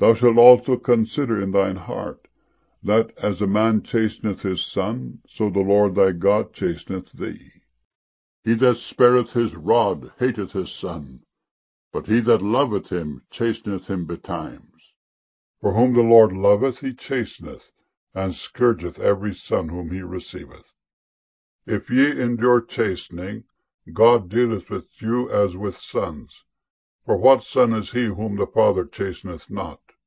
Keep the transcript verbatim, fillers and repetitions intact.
Thou shalt also consider in thine heart, that as a man chasteneth his son, so the Lord thy God chasteneth thee. He that spareth his rod hateth his son, but he that loveth him chasteneth him betimes. For whom the Lord loveth he chasteneth, and scourgeth every son whom he receiveth. If ye endure chastening, God dealeth with you as with sons. For what son is he whom the father chasteneth not?